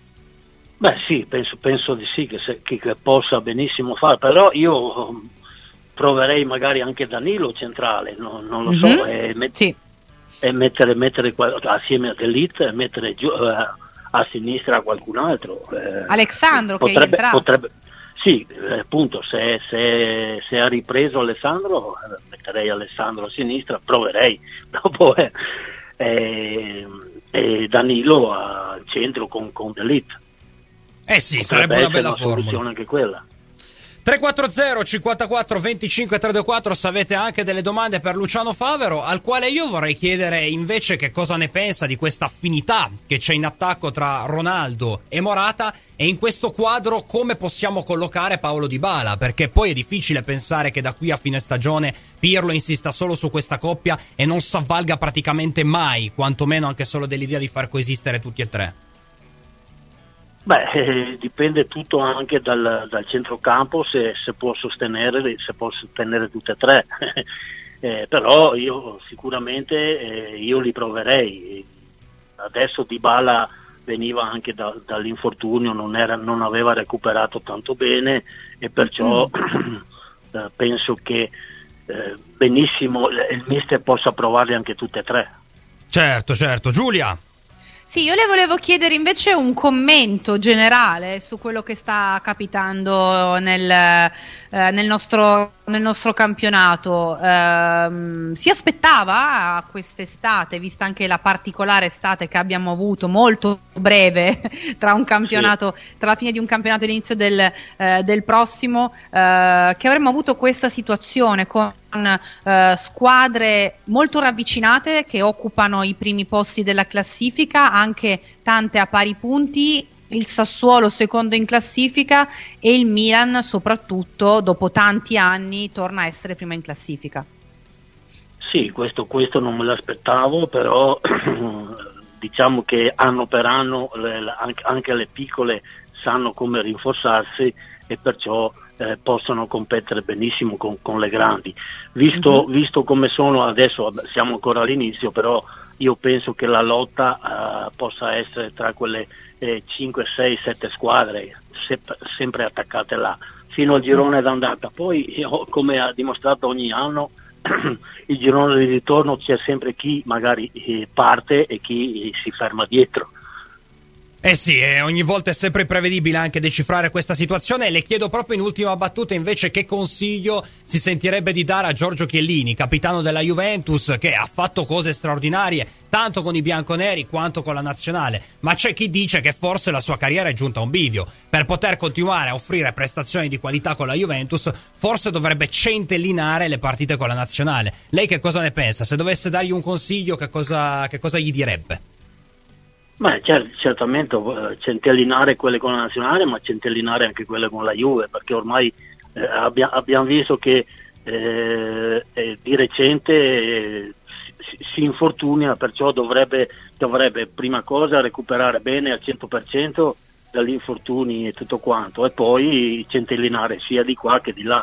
Beh sì, penso di sì che possa benissimo fare, però io proverei magari anche Danilo centrale, non lo so, sì. E mettere assieme a D'Elite e mettere giù, a sinistra qualcun altro. Alessandro che è entrato. Sì, appunto, se ha ripreso Alessandro, metterei Alessandro a sinistra, proverei, dopo Danilo al centro con D'Elite. Sì, sarebbe una bella soluzione formula. anche quella. 340 54 25 324, se avete anche delle domande per Luciano Favero, al quale io vorrei chiedere invece che cosa ne pensa di questa affinità che c'è in attacco tra Ronaldo e Morata, e in questo quadro come possiamo collocare Paolo Dybala, perché poi è difficile pensare che da qui a fine stagione Pirlo insista solo su questa coppia e non si avvalga praticamente mai, quantomeno anche solo dell'idea di far coesistere tutti e tre. Dipende tutto anche dal centrocampo, se può sostenere tutte e tre. Però io sicuramente io li proverei. Adesso Dybala veniva anche dall'infortunio, non aveva recuperato tanto bene, e perciò penso che benissimo il mister possa provarli anche tutte e tre. Certo. Giulia? Sì, io le volevo chiedere invece un commento generale su quello che sta capitando nel nostro campionato. Si aspettava quest'estate, vista anche la particolare estate che abbiamo avuto, molto breve, tra un campionato, tra la fine di un campionato e l'inizio del prossimo, che avremmo avuto questa situazione con squadre molto ravvicinate che occupano i primi posti della classifica, anche tante a pari punti, il Sassuolo secondo in classifica e il Milan soprattutto dopo tanti anni torna a essere prima in classifica. Sì, questo non me l'aspettavo, però diciamo che anno per anno anche le piccole sanno come rinforzarsi e perciò possono competere benissimo con le grandi. Visto come sono adesso, siamo ancora all'inizio, però io penso che la lotta possa essere tra quelle 5, 6, 7 squadre sempre attaccate là fino al girone d'andata. Poi come ha dimostrato ogni anno il girone di ritorno c'è sempre chi magari parte e chi si ferma dietro. Sì, ogni volta è sempre prevedibile anche decifrare questa situazione. Le chiedo proprio in ultima battuta invece che consiglio si sentirebbe di dare a Giorgio Chiellini, capitano della Juventus, che ha fatto cose straordinarie tanto con i bianconeri quanto con la nazionale, ma c'è chi dice che forse la sua carriera è giunta a un bivio. Per poter continuare a offrire prestazioni di qualità con la Juventus forse dovrebbe centellinare le partite con la nazionale. Lei che cosa ne pensa? Se dovesse dargli un consiglio, che cosa gli direbbe? Certamente centellinare quelle con la nazionale, ma centellinare anche quelle con la Juve, perché ormai abbiamo visto che di recente si infortuna, perciò dovrebbe prima cosa recuperare bene al 100% dagli infortuni e tutto quanto, e poi centellinare sia di qua che di là.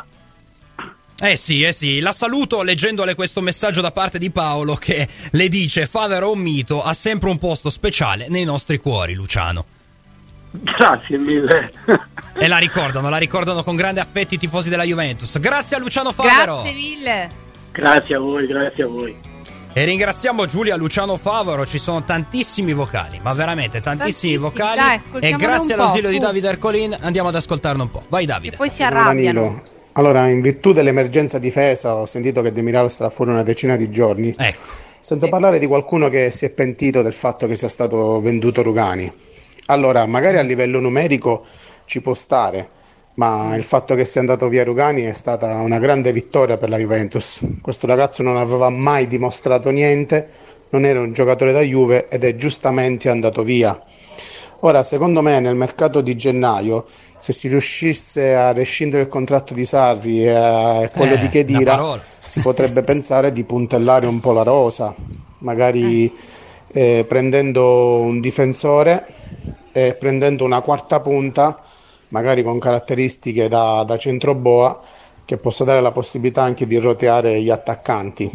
Sì, la saluto leggendole questo messaggio da parte di Paolo che le dice: Favero un mito, ha sempre un posto speciale nei nostri cuori, Luciano. Grazie mille. E la ricordano con grande affetto i tifosi della Juventus. Grazie a Luciano Favero. Grazie mille. Grazie a voi. E ringraziamo Giulia Luciano Favero, ci sono tantissimi vocali, ma veramente tantissimi vocali. Dai, e grazie all'ausilio di Davide Ercolin andiamo ad ascoltarne un po'. Vai Davide. E poi si arrabbiano. Allora, in virtù dell'emergenza difesa, ho sentito che Demiral sarà fuori una decina di giorni. Ecco. Sento parlare di qualcuno che si è pentito del fatto che sia stato venduto Rugani. Allora, magari a livello numerico ci può stare, ma il fatto che sia andato via Rugani è stata una grande vittoria per la Juventus. Questo ragazzo non aveva mai dimostrato niente, non era un giocatore da Juve ed è giustamente andato via. Ora, secondo me, nel mercato di gennaio, se si riuscisse a rescindere il contratto di Sarri e quello di Khedira, si potrebbe pensare di puntellare un po' la rosa, magari prendendo un difensore e prendendo una quarta punta, magari con caratteristiche da centroboa, che possa dare la possibilità anche di roteare gli attaccanti.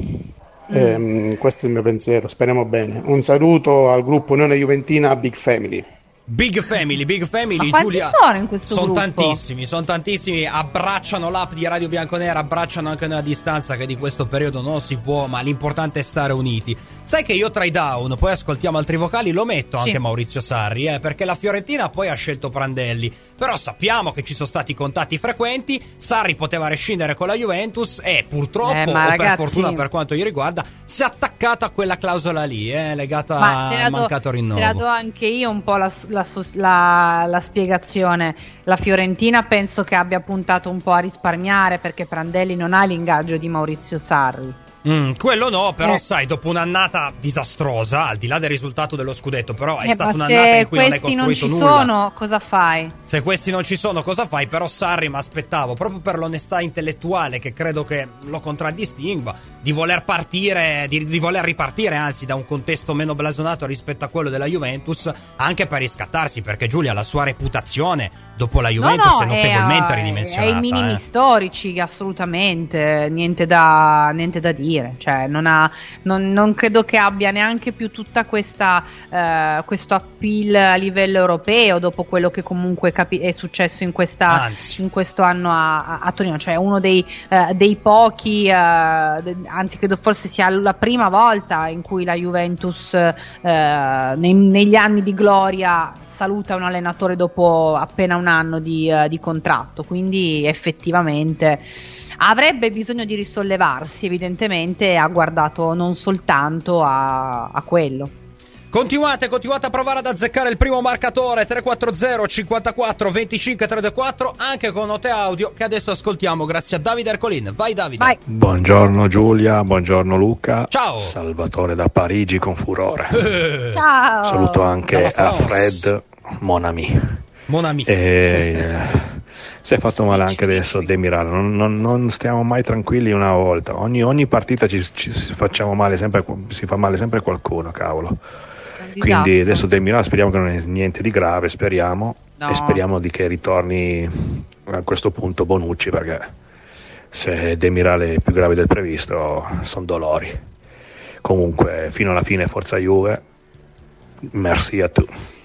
Questo è il mio pensiero, speriamo bene. Un saluto al gruppo Unione Juventina Big Family. Big Family, Ma Giulia. sono in questo gruppo? Sono tantissimi. Abbracciano l'app di Radio Bianconera, abbracciano anche noi a distanza, che di questo periodo non si può, ma l'importante è stare uniti. Sai che io tra i down, poi ascoltiamo altri vocali, lo metto anche Maurizio Sarri, perché la Fiorentina poi ha scelto Prandelli. Però sappiamo che ci sono stati contatti frequenti. Sarri poteva rescindere con la Juventus e purtroppo, o per fortuna per quanto gli riguarda, si è attaccata a quella clausola lì, legata al mancato rinnovo. Te la do anche io un po' la spiegazione. La Fiorentina penso che abbia puntato un po' a risparmiare, perché Prandelli non ha l'ingaggio di Maurizio Sarri. Quello no, però sai, dopo un'annata disastrosa, al di là del risultato dello scudetto, però è stata un'annata in cui non hai costruito nulla. Se questi non ci sono, cosa fai? Se questi non ci sono, cosa fai? Però Sarri mi aspettavo, proprio per l'onestà intellettuale che credo che lo contraddistingua, di voler partire, di voler ripartire anzi da un contesto meno blasonato rispetto a quello della Juventus, anche per riscattarsi, perché Giulia, la sua reputazione dopo la Juventus è notevolmente ridimensionata. Ai minimi storici, assolutamente, niente da dire. Cioè non credo che abbia neanche più tutta questo appeal a livello europeo, dopo quello che comunque è successo in questo anno a Torino. Cioè uno dei pochi, anzi credo forse sia la prima volta in cui la Juventus negli anni di gloria saluta un allenatore dopo appena un anno di contratto, quindi effettivamente avrebbe bisogno di risollevarsi, evidentemente ha guardato non soltanto a quello. Continuate a provare ad azzeccare il primo marcatore 340 54 25 324, anche con note audio che adesso ascoltiamo grazie a Davide Ercolin. Vai Davide. Vai. Buongiorno Giulia, buongiorno Luca. Ciao. Salvatore da Parigi con furore. Ciao. Saluto anche a Fred Monami. Si è fatto male anche adesso Demiral, non stiamo mai tranquilli una volta, ogni partita ci facciamo male sempre, si fa male sempre qualcuno, cavolo. Quindi adesso Demiral speriamo che non è niente di grave, speriamo, e speriamo di che ritorni a questo punto Bonucci, perché se Demiral è più grave del previsto sono dolori. Comunque fino alla fine forza Juve, merci a tu.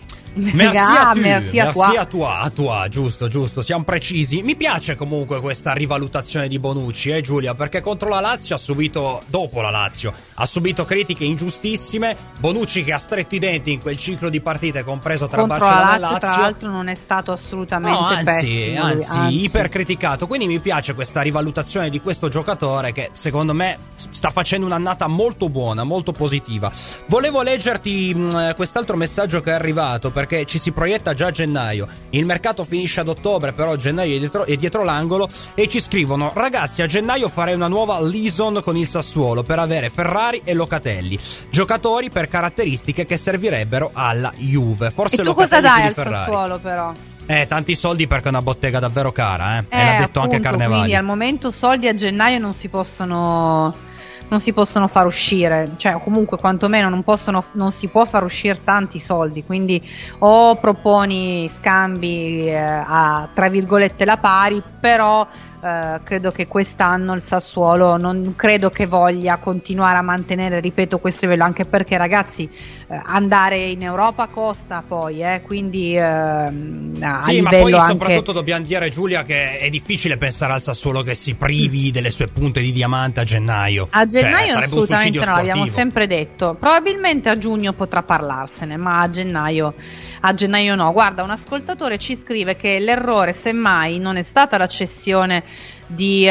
Merci a toi, giusto, siamo precisi. Mi piace comunque questa rivalutazione di Bonucci, Giulia, perché contro la Lazio dopo la Lazio ha subito critiche ingiustissime. Bonucci che ha stretto i denti in quel ciclo di partite compreso tra Barcellona e Lazio, tra l'altro non è stato assolutamente pessimo, anzi ipercriticato. Quindi mi piace questa rivalutazione di questo giocatore che secondo me sta facendo un'annata molto buona, molto positiva. Volevo leggerti quest'altro messaggio che è arrivato, perché ci si proietta già a gennaio. Il mercato finisce ad ottobre, però gennaio è dietro l'angolo, e ci scrivono: ragazzi, a gennaio farei una nuova liaison con il Sassuolo per avere Ferrari e Locatelli, giocatori per caratteristiche che servirebbero alla Juve. Forse e tu Locatelli cosa dai al Sassuolo però? Tanti soldi, perché è una bottega davvero cara, e l'ha detto anche Carnevali. Quindi al momento soldi a gennaio non si possono far uscire, cioè comunque quantomeno non si può far uscire tanti soldi, quindi o proponi scambi a tra virgolette la pari, però credo che quest'anno il Sassuolo non credo che voglia continuare a mantenere, ripeto, questo livello, anche perché ragazzi andare in Europa costa poi, quindi a sì, ma poi anche... soprattutto dobbiamo dire, Giulia, che è difficile pensare al Sassuolo che si privi delle sue punte di diamante a gennaio. A gennaio sarebbe assolutamente un no, l'abbiamo sempre detto. Probabilmente a giugno potrà parlarsene, ma a gennaio no. Guarda, un ascoltatore ci scrive che l'errore semmai non è stata la cessione di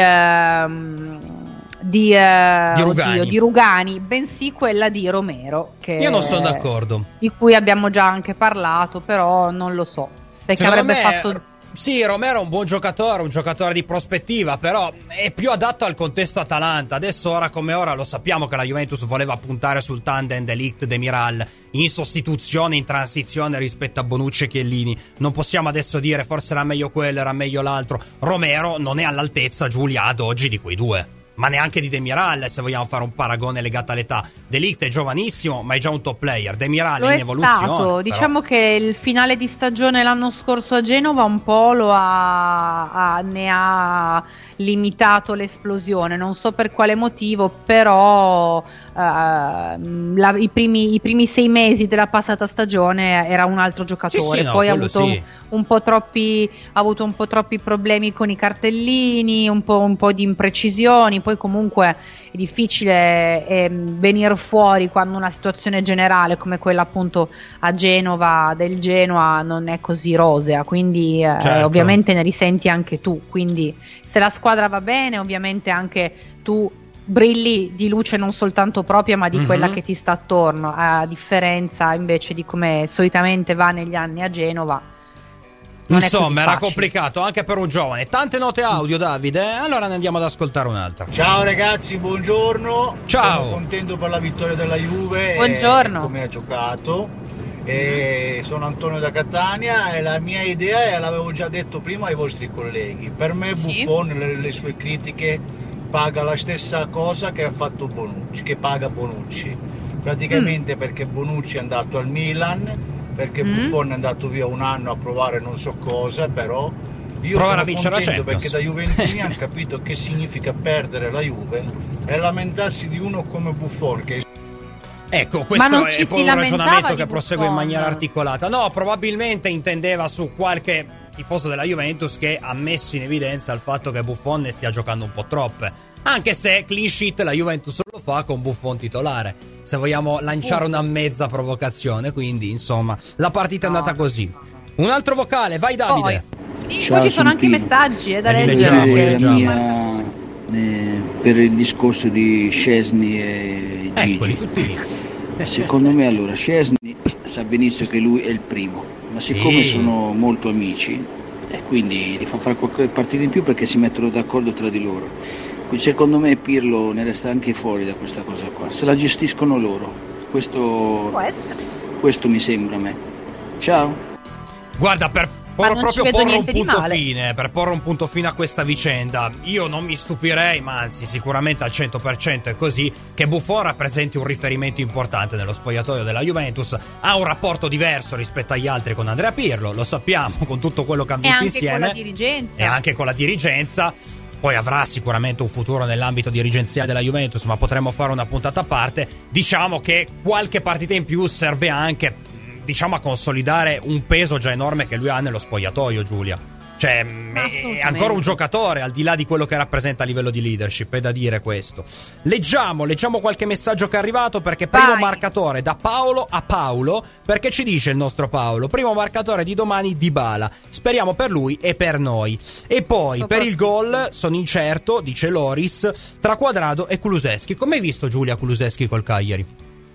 Rugani, bensì quella di Romero, che io non sono d'accordo, di cui abbiamo già anche parlato, però non lo so, perché secondo avrebbe me fatto... Sì, Romero è un buon giocatore, un giocatore di prospettiva, però è più adatto al contesto Atalanta. Adesso, ora come ora, lo sappiamo che la Juventus voleva puntare sul tandem De Ligt, Demiral, in sostituzione, in transizione rispetto a Bonucci e Chiellini. Non possiamo adesso dire forse era meglio quello, era meglio l'altro. Romero non è all'altezza, Giulia, ad oggi di quei due, ma neanche di Demiral, se vogliamo fare un paragone legato all'età. De Ligt è giovanissimo, ma è già un top player. Demiral è in evoluzione. Stato. Diciamo che il finale di stagione l'anno scorso a Genova un po' ne ha limitato l'esplosione, non so per quale motivo, però i primi 6 mesi della passata stagione era un altro giocatore, poi ha avuto un po' troppi problemi con i cartellini, un po' di imprecisioni, poi comunque è difficile venire fuori quando una situazione generale come quella appunto a Genova del Genoa non è così rosea, quindi ovviamente ne risenti anche tu, quindi se la squadra va bene ovviamente anche tu brilli di luce non soltanto propria ma di quella che ti sta attorno, a differenza invece di come solitamente va negli anni a Genova. Insomma, era complicato anche per un giovane. Tante note audio, Davide, allora ne andiamo ad ascoltare un'altra. Ciao ragazzi, buongiorno. Ciao. Sono contento per la vittoria della Juve. Buongiorno. Come ha giocato. Sono Antonio da Catania e la mia idea è, l'avevo già detto prima ai vostri colleghi, per me Buffon le sue critiche paga la stessa cosa che ha fatto Bonucci, che paga Bonucci praticamente, perché Bonucci è andato al Milan, perché Buffon è andato via un anno a provare non so cosa, però io sono contento perché da juventini hanno capito che significa perdere la Juve e lamentarsi di uno come Buffon che ecco, questo è poi un ragionamento che prosegue in maniera articolata. No, probabilmente intendeva su qualche tifoso della Juventus che ha messo in evidenza il fatto che Buffon ne stia giocando un po' troppe, anche se clean sheet la Juventus lo fa con Buffon titolare, se vogliamo lanciare una mezza provocazione, quindi insomma la partita è andata così. Un altro vocale, vai Davide. Poi ci sono anche i messaggi da leggere. Per il discorso di Szczesny e Gigi, tutti lì. Secondo me allora Szczesny sa benissimo che lui è il primo, ma siccome sono molto amici e quindi li fa fare qualche partita in più perché si mettono d'accordo tra di loro, quindi secondo me Pirlo ne resta anche fuori da questa cosa qua, se la gestiscono loro, questo mi sembra a me. Ciao. Guarda, per porre un punto fine a questa vicenda, io non mi stupirei, ma anzi sicuramente al 100% è così, che Buffon rappresenti un riferimento importante nello spogliatoio della Juventus. Ha un rapporto diverso rispetto agli altri con Andrea Pirlo, lo sappiamo, con tutto quello che hanno detto insieme, e anche con la dirigenza. Poi avrà sicuramente un futuro nell'ambito dirigenziale della Juventus, ma potremmo fare una puntata a parte. Diciamo che qualche partita in più serve anche, diciamo, a consolidare un peso già enorme che lui ha nello spogliatoio, Giulia. Cioè, è ancora un giocatore, al di là di quello che rappresenta a livello di leadership, è da dire questo. Leggiamo qualche messaggio che è arrivato, perché primo marcatore da Paolo a Paolo, perché ci dice il nostro Paolo: primo marcatore di domani Dybala, speriamo per lui e per noi. E poi per il gol sono incerto, dice Loris, tra Quadrado e Kulusevski. Come hai visto, Giulia, Kulusevski col Cagliari?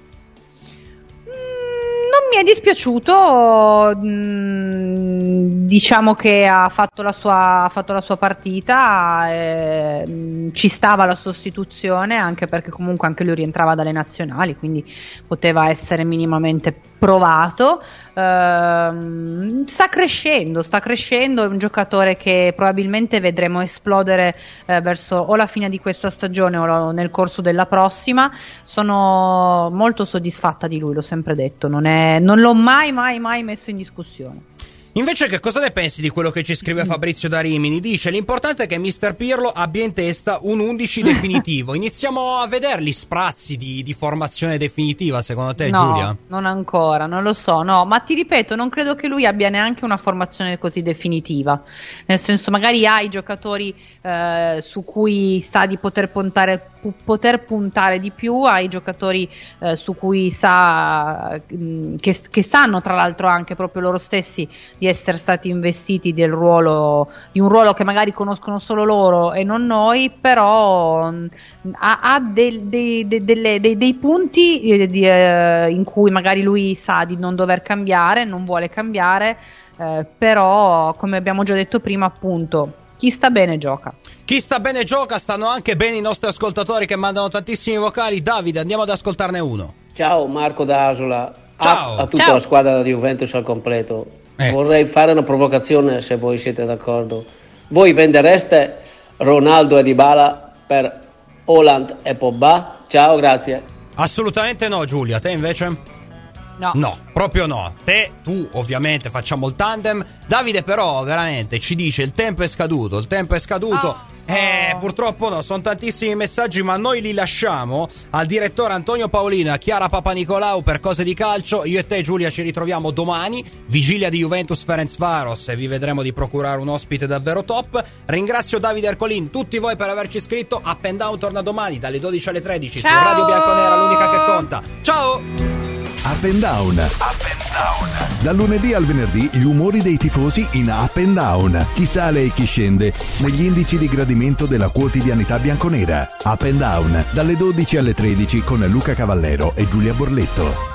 Mi è dispiaciuto, diciamo che ha fatto la sua partita, ci stava la sostituzione, anche perché comunque anche lui rientrava dalle nazionali, quindi poteva essere minimamente provato. Sta crescendo, è un giocatore che probabilmente vedremo esplodere verso o la fine di questa stagione o nel corso della prossima. Sono molto soddisfatta di lui, l'ho sempre detto, non l'ho mai messo in discussione. Invece, che cosa ne pensi di quello che ci scrive Fabrizio da Rimini? Dice: l'importante è che Mr. Pirlo abbia in testa un 11 definitivo. Iniziamo a vedere gli sprazzi di formazione definitiva, secondo te, Giulia? No, non ancora, non lo so, no, ma ti ripeto, non credo che lui abbia neanche una formazione così definitiva, nel senso, magari ha i giocatori su cui sa di poter puntare di più, ha i giocatori su cui sa che sanno tra l'altro anche proprio loro stessi di essere stati investiti di un ruolo che magari conoscono solo loro e non noi, però ha dei punti in cui magari lui sa di non dover cambiare, non vuole cambiare, però come abbiamo già detto prima, appunto, chi sta bene gioca. Chi sta bene gioca, stanno anche bene i nostri ascoltatori che mandano tantissimi vocali. Davide, andiamo ad ascoltarne uno. Ciao, Marco da Asola. Ciao. A tutta la squadra di Juventus al completo. Vorrei fare una provocazione, se voi siete d'accordo. Voi vendereste Ronaldo e Dybala per Haaland e Pogba? Ciao, grazie. Assolutamente no, Giulia. Te invece? No, proprio no. Tu ovviamente facciamo il tandem. Davide però veramente ci dice: il tempo è scaduto. Purtroppo no, sono tantissimi messaggi, ma noi li lasciamo al direttore Antonio Paolino e a Chiara Papanicolau per Cose di Calcio. Io e te, Giulia, ci ritroviamo domani, vigilia di Juventus Ferencvaros, e vi vedremo di procurare un ospite davvero top. Ringrazio Davide Ercolin, tutti voi per averci iscritto. Up and Down torna domani dalle 12 alle 13. Ciao! Su Radio Bianconera, l'unica che conta. Ciao! Up and Down. Up and Down. Dal lunedì al venerdì gli umori dei tifosi in Up and Down. Chi sale e chi scende negli indici di gradimento della quotidianità bianconera. Up and Down dalle 12 alle 13 con Luca Cavallero e Giulia Borletto.